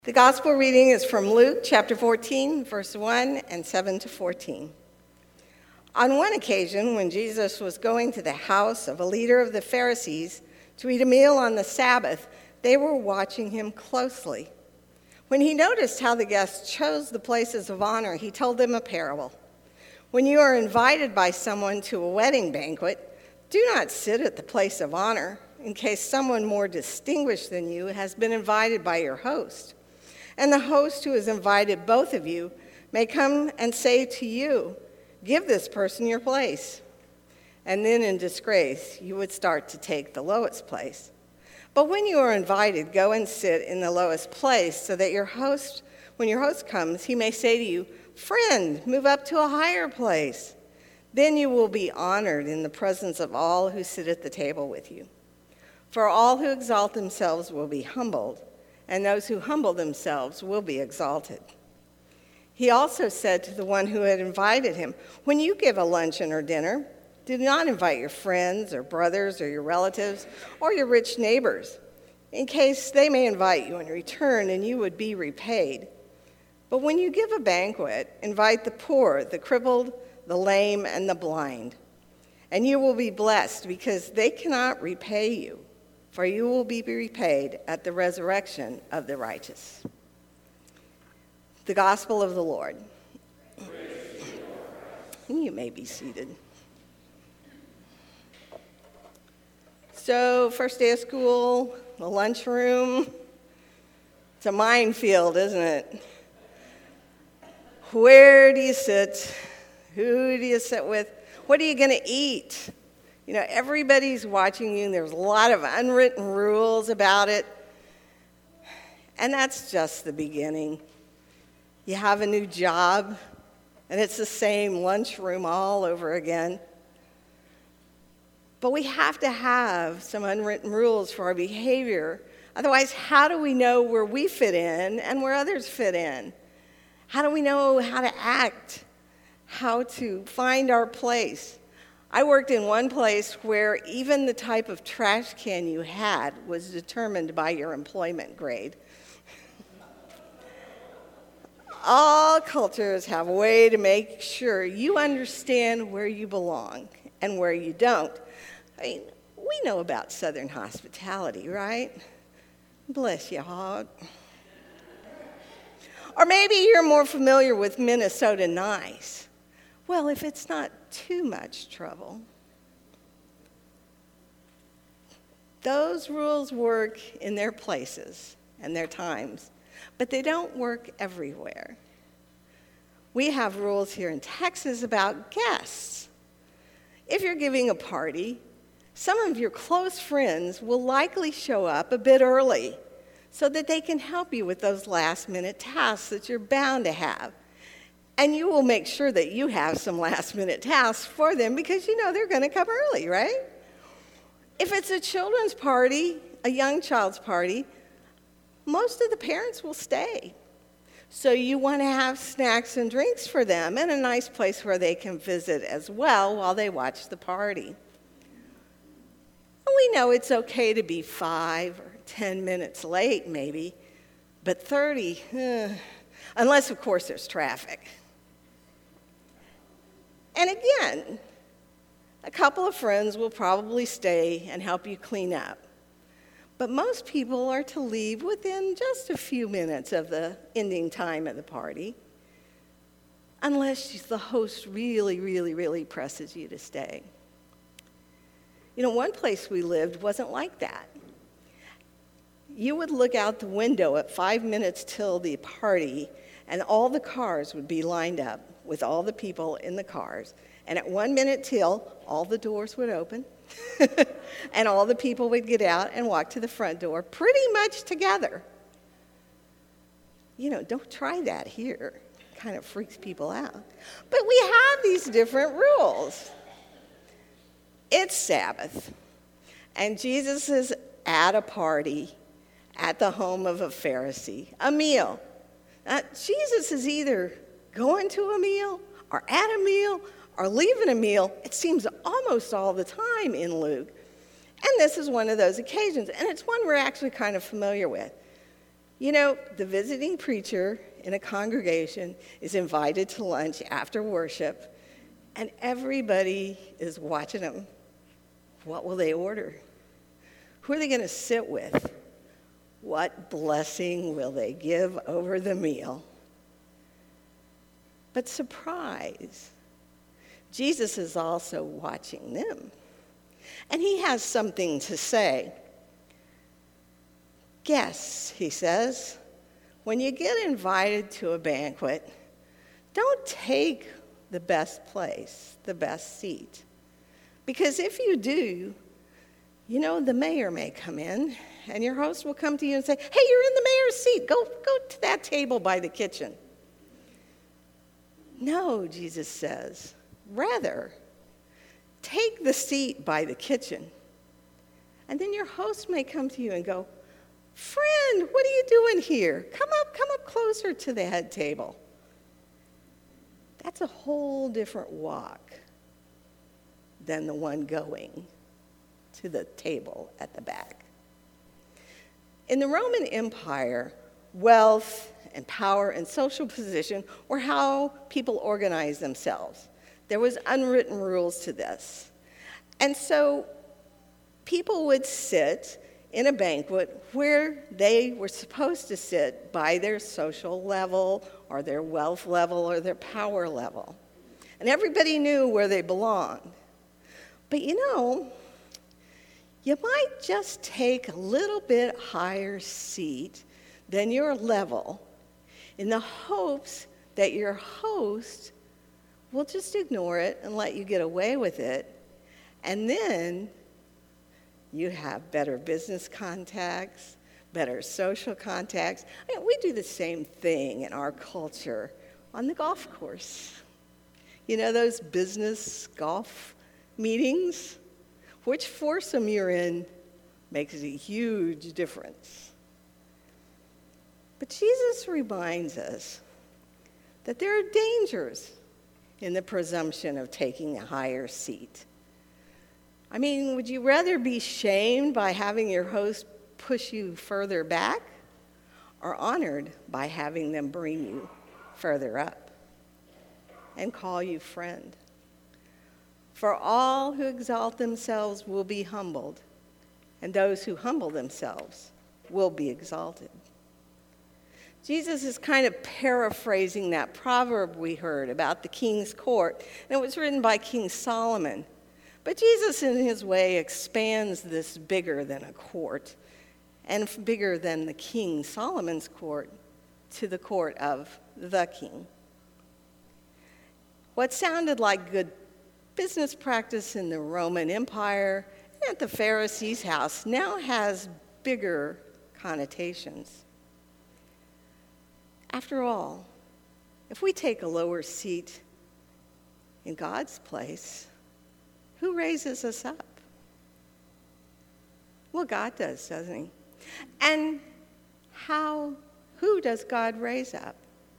The gospel reading is from Luke chapter 14, verse 1 and 7 to 14. On one occasion, when Jesus was going to the house of a leader of the Pharisees to eat a meal on the Sabbath, they were watching him closely. When he noticed how the guests chose the places of honor, he told them a parable. When you are invited by someone to a wedding banquet, do not sit at the place of honor in case someone more distinguished than you has been invited by your host. And the host who has invited both of you may come and say to you, "Give this person your place." And then in disgrace, you would start to take the lowest place. But when you are invited, go and sit in the lowest place so that when your host comes, he may say to you, "Friend, move up to a higher place." Then you will be honored in the presence of all who sit at the table with you. For all who exalt themselves will be humbled, and those who humble themselves will be exalted. He also said to the one who had invited him, "When you give a luncheon or dinner, do not invite your friends or brothers or your relatives or your rich neighbors, in case they may invite you in return and you would be repaid. But when you give a banquet, invite the poor, the crippled, the lame, and the blind, and you will be blessed because they cannot repay you, for you will be repaid at the resurrection of the righteous." The Gospel of the Lord. You may be seated. So, first day of school, the lunchroom. It's a minefield, isn't it? Where do you sit? Who do you sit with? What are you going to eat? You know, everybody's watching you, and there's a lot of unwritten rules about it. And that's just the beginning. You have a new job, and it's the same lunchroom all over again. But we have to have some unwritten rules for our behavior. Otherwise, how do we know where we fit in and where others fit in? How do we know how to act, how to find our place? I worked in one place where even the type of trash can you had was determined by your employment grade. All cultures have a way to make sure you understand where you belong and where you don't. I mean, we know about Southern hospitality, right? Bless you, hog. Or maybe you're more familiar with Minnesota Nice. Well, if it's not too much trouble. Those rules work in their places and their times, but they don't work everywhere. We have rules here in Texas about guests. If you're giving a party, some of your close friends will likely show up a bit early so that they can help you with those last-minute tasks that you're bound to have. And you will make sure that you have some last-minute tasks for them because you know they're going to come early, right? If it's a children's party, a young child's party, most of the parents will stay. So you want to have snacks and drinks for them and a nice place where they can visit as well while they watch the party. We know it's okay to be 5 or 10 minutes late maybe, but 30, unless of course there's traffic. And again, a couple of friends will probably stay and help you clean up. But most people are to leave within just a few minutes of the ending time of the party, unless the host really presses you to stay. You know, one place we lived wasn't like that. You would look out the window at 5 minutes till the party, and all the cars would be lined up with all the people in the cars. And at 1 minute till, all the doors would open, and all the people would get out and walk to the front door pretty much together. You know, don't try that here. It kind of freaks people out. But we have these different rules. It's Sabbath, and Jesus is at a party at the home of a Pharisee, a meal. Jesus is either going to a meal or at a meal or leaving a meal, it seems almost all the time in Luke. And this is one of those occasions, and it's one we're actually kind of familiar with. You know, the visiting preacher in a congregation is invited to lunch after worship, and everybody is watching them. What will they order? Who are they going to sit with? What blessing will they give over the meal? But surprise, Jesus is also watching them. And he has something to say. Guests, he says, when you get invited to a banquet, don't take the best place, the best seat. Because if you do, you know, the mayor may come in, and your host will come to you and say, hey, you're in the mayor's seat. Go to that table by the kitchen. No, Jesus says, rather, take the seat by the kitchen. And then your host may come to you and go, friend, what are you doing here? Come up closer to the head table. That's a whole different walk than the one going to the table at the back. In the Roman Empire, wealth and power and social position were how people organized themselves. There was unwritten rules to this. And so people would sit in a banquet where they were supposed to sit by their social level or their wealth level or their power level. And everybody knew where they belonged. But you know, you might just take a little bit higher seat than your level in the hopes that your host will just ignore it and let you get away with it. And then you have better business contacts, better social contacts. I mean, we do the same thing in our culture on the golf course. You know those business golf meetings? Which foursome you're in makes a huge difference. But Jesus reminds us that there are dangers in the presumption of taking a higher seat. I mean, would you rather be shamed by having your host push you further back, or honored by having them bring you further up and call you friend? For all who exalt themselves will be humbled, and those who humble themselves will be exalted. Jesus is kind of paraphrasing that proverb we heard about the king's court, and it was written by King Solomon. But Jesus, in his way, expands this bigger than a court and bigger than the King Solomon's court to the court of the king. What sounded like good business practice in the Roman Empire and at the Pharisees' house now has bigger connotations. After all, if we take a lower seat in God's place, who raises us up? Well, God does, doesn't he? And who does God raise up?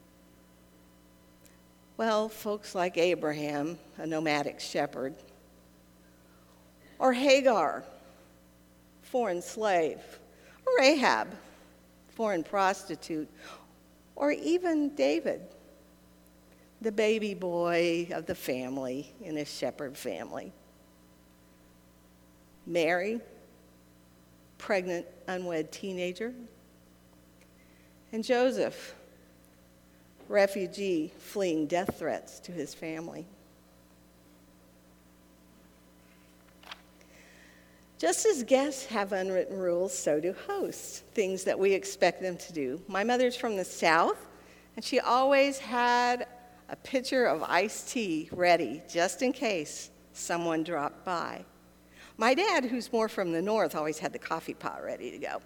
Well, folks like Abraham, a nomadic shepherd, or Hagar, foreign slave, or Rahab, foreign prostitute, or even David, the baby boy of the family in a shepherd family. Mary, pregnant, unwed teenager. And Joseph, refugee fleeing death threats to his family. Just as guests have unwritten rules, so do hosts, things that we expect them to do. My mother's from the South, and she always had a pitcher of iced tea ready just in case someone dropped by. My dad, who's more from the North, always had the coffee pot ready to go.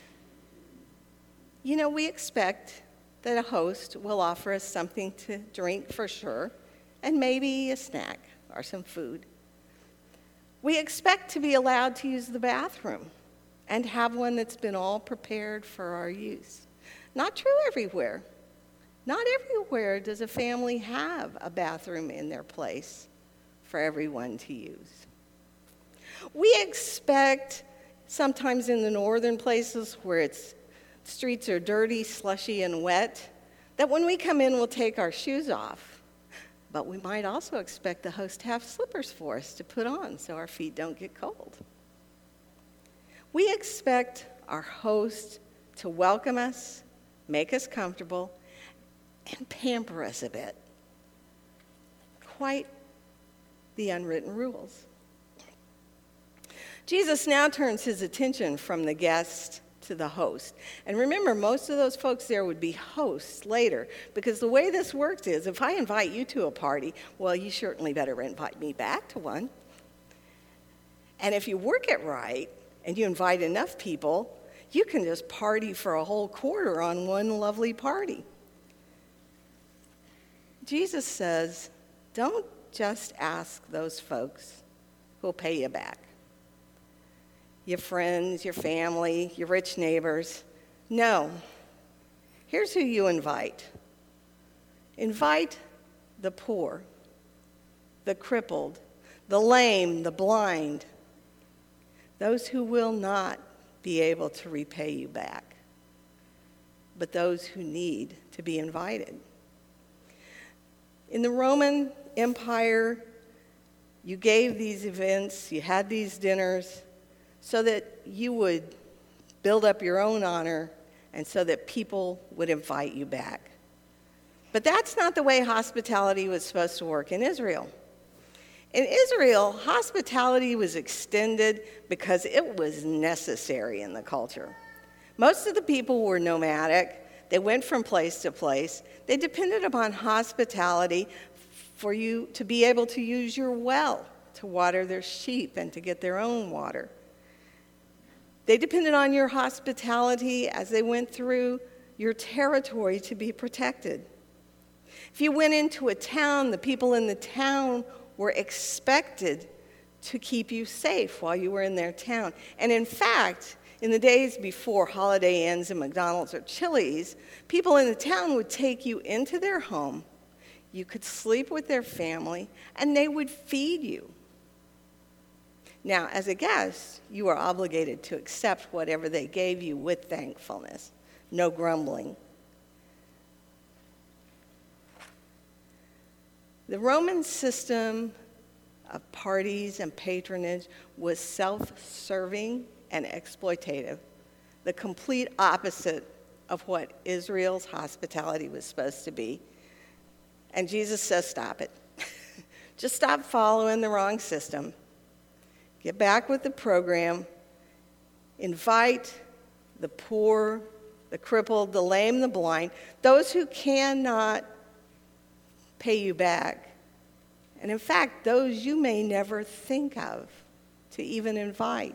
You know, we expect that a host will offer us something to drink for sure, and maybe a snack or some food. We expect to be allowed to use the bathroom and have one that's been all prepared for our use. Not true everywhere. Not everywhere does a family have a bathroom in their place for everyone to use. We expect, sometimes in the northern places where it's streets are dirty, slushy, and wet, that when we come in, we'll take our shoes off. But we might also expect the host to have slippers for us to put on so our feet don't get cold. We expect our host to welcome us, make us comfortable, and pamper us a bit. Quite the unwritten rules. Jesus now turns his attention from the guest to the host. And remember, most of those folks there would be hosts later, because the way this works is if I invite you to a party, well, you certainly better invite me back to one. And if you work it right and you invite enough people, you can just party for a whole quarter on one lovely party. Jesus says, don't just ask those folks who'll pay you back. Your friends, your family, your rich neighbors. No. Here's who you invite. Invite the poor, the crippled, the lame, the blind, those who will not be able to repay you back, but those who need to be invited. In the Roman Empire, you gave these events, you had these dinners, so that you would build up your own honor and so that people would invite you back. But that's not the way hospitality was supposed to work in Israel. In Israel, hospitality was extended because it was necessary in the culture. Most of the people were nomadic. They went from place to place. They depended upon hospitality for you to be able to use your well to water their sheep and to get their own water. They depended on your hospitality as they went through your territory to be protected. If you went into a town, the people in the town were expected to keep you safe while you were in their town. And in fact, in the days before Holiday Inns and McDonald's or Chili's, people in the town would take you into their home. You could sleep with their family, and they would feed you. Now, as a guest, you are obligated to accept whatever they gave you with thankfulness. No grumbling. The Roman system of parties and patronage was self-serving and exploitative, the complete opposite of what Israel's hospitality was supposed to be. And Jesus says, stop it. Just stop following the wrong system. Get back with the program. Invite the poor, the crippled, the lame, the blind, those who cannot pay you back. And in fact, those you may never think of to even invite.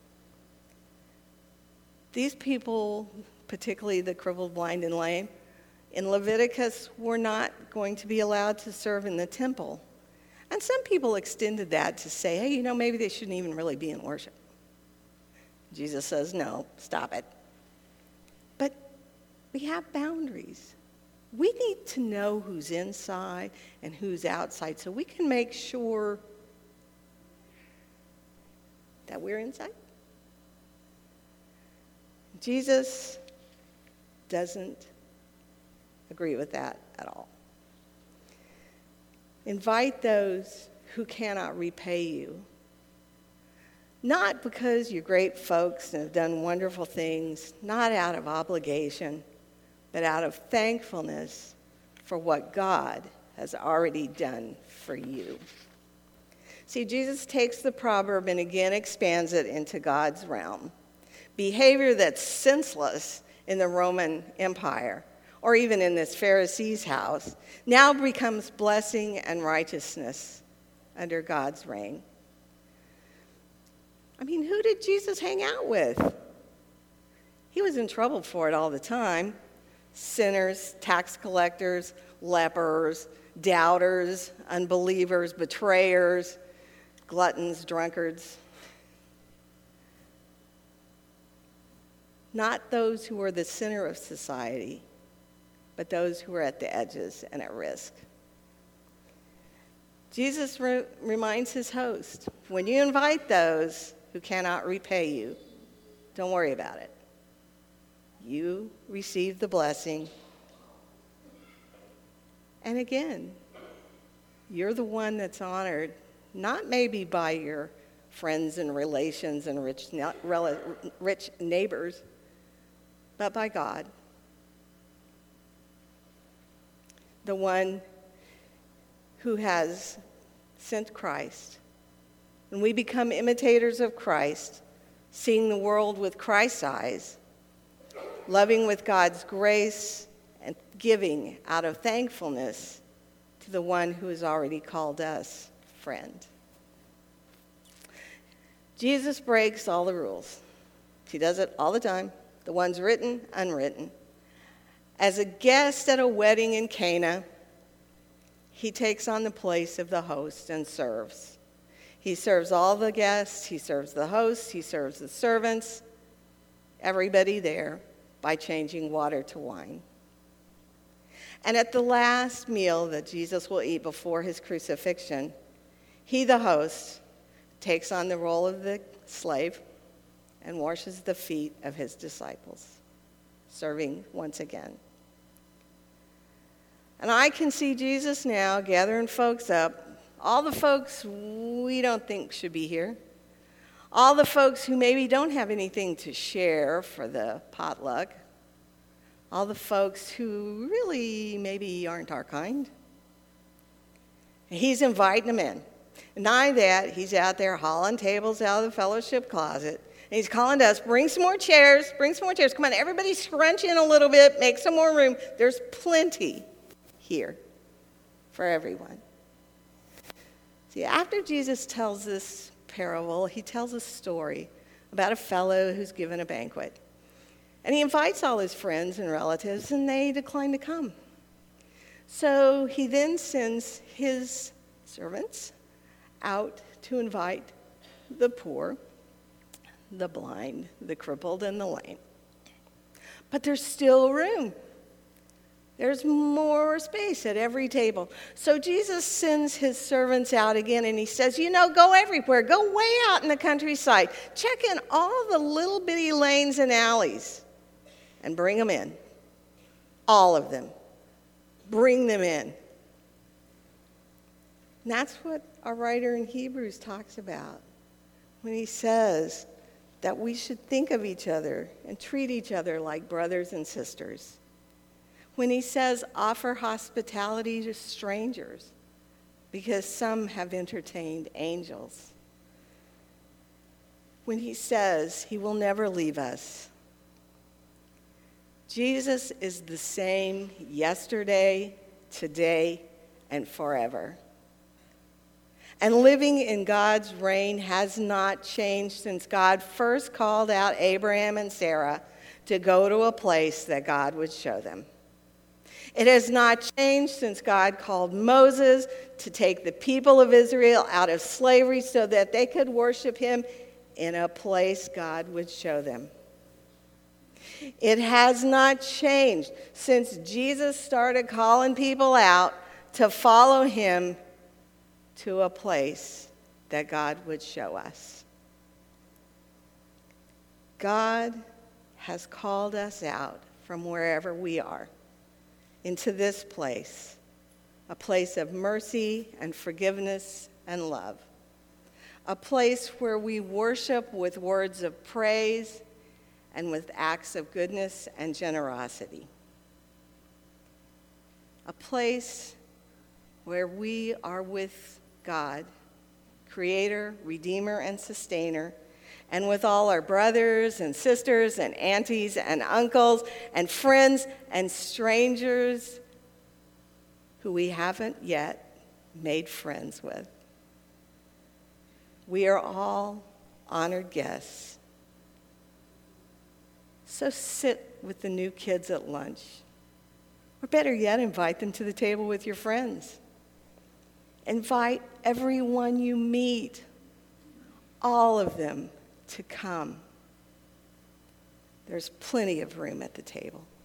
These people, particularly the crippled, blind, and lame, in Leviticus were not going to be allowed to serve in the temple. And some people extended that to say, hey, maybe they shouldn't even really be in worship. Jesus says, no, stop it. But we have boundaries. We need to know who's inside and who's outside so we can make sure that we're inside. Jesus doesn't agree with that at all. Invite those who cannot repay you. Not because you're great folks and have done wonderful things, not out of obligation, but out of thankfulness for what God has already done for you. See, Jesus takes the proverb and again expands it into God's realm. Behavior that's senseless in the Roman Empire, or even in this Pharisee's house, now becomes blessing and righteousness under God's reign. I mean, who did Jesus hang out with? He was in trouble for it all the time. Sinners, tax collectors, lepers, doubters, unbelievers, betrayers, gluttons, drunkards. Not those who were the center of society, but those who are at the edges and at risk. Jesus reminds his host, when you invite those who cannot repay you, don't worry about it. you receive the blessing. And again, you're the one that's honored, not maybe by your friends and relations and rich neighbors, but by God, the one who has sent Christ. When we become imitators of Christ, seeing the world with Christ's eyes, loving with God's grace, and giving out of thankfulness to the one who has already called us friend. Jesus breaks all the rules. He does it all the time, the ones written, unwritten. As a guest at a wedding in Cana, he takes on the place of the host and serves. He serves all the guests, he serves the hosts, he serves the servants, everybody there, by changing water to wine. And at the last meal that Jesus will eat before his crucifixion, he, the host, takes on the role of the slave and washes the feet of his disciples, serving once again. And I can see Jesus now gathering folks up, all the folks we don't think should be here, all the folks who maybe don't have anything to share for the potluck, all the folks who really maybe aren't our kind. And he's inviting them in. And not that, he's out there hauling tables out of the fellowship closet. And he's calling to us, bring some more chairs, Come on, everybody scrunch in a little bit, make some more room. There's plenty here for everyone. See, after Jesus tells this parable, he tells a story about a fellow who's given a banquet. And he invites all his friends and relatives, and they decline to come. So he then sends his servants out to invite the poor, the blind, the crippled, and the lame. But there's still room. There's more space at every table. So Jesus sends his servants out again, and he says, go everywhere. Go way out in the countryside. Check in all the little bitty lanes and alleys and bring them in. All of them. Bring them in. And that's what our writer in Hebrews talks about when he says that we should think of each other and treat each other like brothers and sisters. When he says offer hospitality to strangers, because some have entertained angels. When he says he will never leave us. Jesus is the same yesterday, today, and forever. And living in God's reign has not changed since God first called out Abraham and Sarah to go to a place that God would show them. It has not changed since God called Moses to take the people of Israel out of slavery so that they could worship him in a place God would show them. It has not changed since Jesus started calling people out to follow him to a place that God would show us. God has called us out from wherever we are into this place, a place of mercy and forgiveness and love, a place where we worship with words of praise and with acts of goodness and generosity, a place where we are with God, Creator, Redeemer, and Sustainer, and with all our brothers and sisters and aunties and uncles and friends and strangers who we haven't yet made friends with. We are all honored guests. So sit with the new kids at lunch, or better yet, invite them to the table with your friends. Invite everyone you meet, all of them, to come. There's plenty of room at the table.